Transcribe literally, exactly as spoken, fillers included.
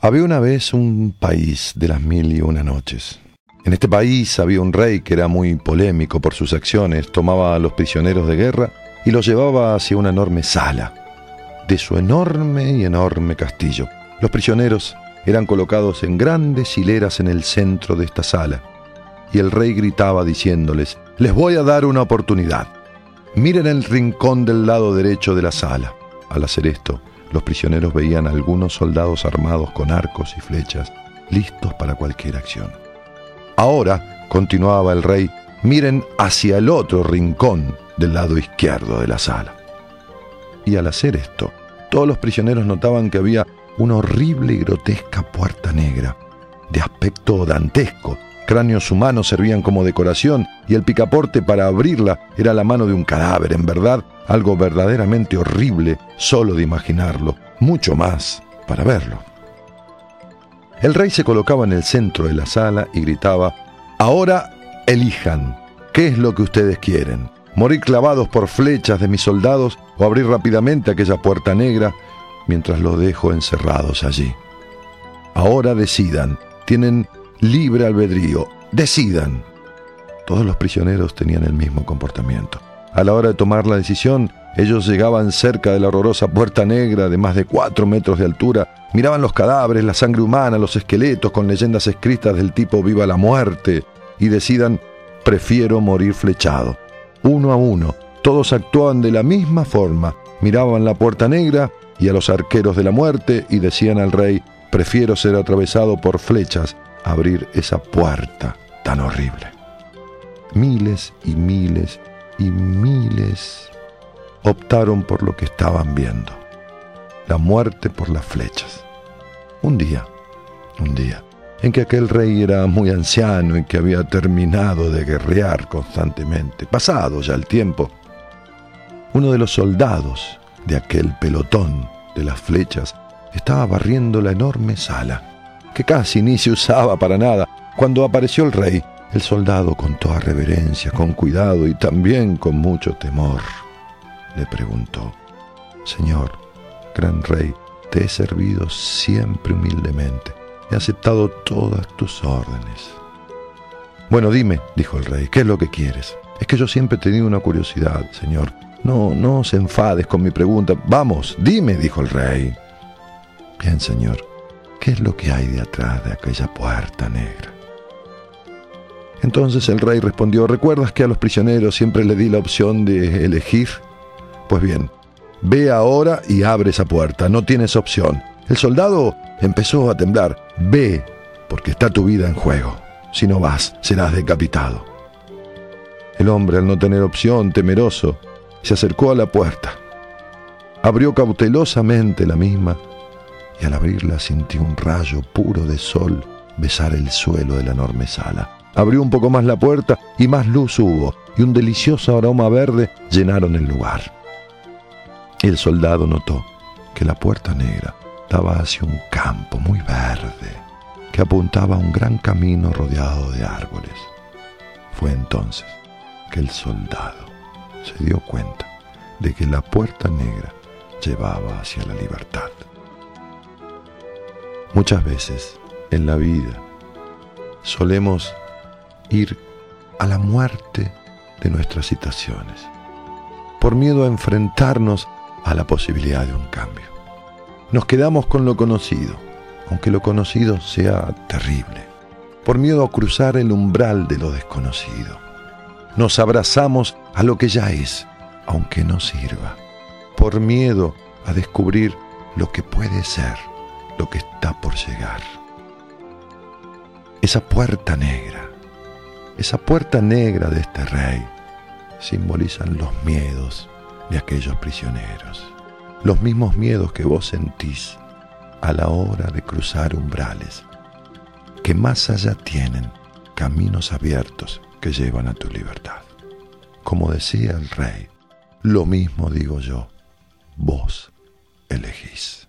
Había una vez un país de las mil y una noches. En este país había un rey que era muy polémico por sus acciones. Tomaba a los prisioneros de guerra y los llevaba hacia una enorme sala de su enorme y enorme castillo. Los prisioneros eran colocados en grandes hileras en el centro de esta sala, y el rey gritaba diciéndoles: «Les voy a dar una oportunidad. Miren el rincón del lado derecho de la sala». Al hacer esto, los prisioneros veían a algunos soldados armados con arcos y flechas, listos para cualquier acción. «Ahora», continuaba el rey, «miren hacia el otro rincón del lado izquierdo de la sala». Y al hacer esto, todos los prisioneros notaban que había una horrible y grotesca puerta negra, de aspecto dantesco. Cráneos humanos servían como decoración, y el picaporte para abrirla era la mano de un cadáver. En verdad, algo verdaderamente horrible solo de imaginarlo, mucho más para verlo. El rey se colocaba en el centro de la sala y gritaba: «Ahora elijan, ¿qué es lo que ustedes quieren? ¿Morir clavados por flechas de mis soldados o abrir rápidamente aquella puerta negra mientras los dejo encerrados allí? Ahora decidan, tienen libre albedrío, decidan». Todos los prisioneros tenían el mismo comportamiento. A la hora de tomar la decisión, ellos llegaban cerca de la horrorosa puerta negra de más de cuatro metros de altura, miraban los cadáveres, la sangre humana, los esqueletos con leyendas escritas del tipo «Viva la muerte», y decidan: «Prefiero morir flechado». Uno a uno, todos actuaban de la misma forma, miraban la puerta negra y a los arqueros de la muerte y decían al rey: «Prefiero ser atravesado por flechas a abrir esa puerta tan horrible». Miles y miles y miles optaron por lo que estaban viendo: la muerte por las flechas. Un día, un día, en que aquel rey era muy anciano y que había terminado de guerrear constantemente, pasado ya el tiempo, uno de los soldados de aquel pelotón de las flechas estaba barriendo la enorme sala, que casi ni se usaba para nada, cuando apareció el rey. El soldado, con toda reverencia, con cuidado y también con mucho temor, le preguntó: «Señor, gran rey, te he servido siempre humildemente. He aceptado todas tus órdenes». «Bueno, dime», dijo el rey, «¿qué es lo que quieres? Es que yo siempre he tenido una curiosidad, señor. No, no se enfades con mi pregunta. Vamos, dime», dijo el rey. «Bien, señor, ¿qué es lo que hay de atrás de aquella puerta negra?». Entonces el rey respondió: «¿Recuerdas que a los prisioneros siempre les di la opción de elegir? Pues bien, ve ahora y abre esa puerta, no tienes opción». El soldado empezó a temblar. «Ve, porque está tu vida en juego. Si no vas, serás decapitado». El hombre, al no tener opción, temeroso, se acercó a la puerta. Abrió cautelosamente la misma y al abrirla sintió un rayo puro de sol besar el suelo de la enorme sala. Abrió un poco más la puerta y más luz hubo, y un delicioso aroma verde llenaron el lugar. Y el soldado notó que la puerta negra daba hacia un campo muy verde que apuntaba a un gran camino rodeado de árboles. Fue entonces que el soldado se dio cuenta de que la puerta negra llevaba hacia la libertad. Muchas veces en la vida solemos ir a la muerte de nuestras situaciones por miedo a enfrentarnos a la posibilidad de un cambio. Nos quedamos con lo conocido, aunque lo conocido sea terrible, por miedo a cruzar el umbral de lo desconocido. Nos abrazamos a lo que ya es, aunque no sirva, por miedo a descubrir lo que puede ser, lo que está por llegar. Esa puerta negra, esa puerta negra de este rey, simbolizan los miedos de aquellos prisioneros, los mismos miedos que vos sentís a la hora de cruzar umbrales, que más allá tienen caminos abiertos que llevan a tu libertad. Como decía el rey, lo mismo digo yo, vos elegís.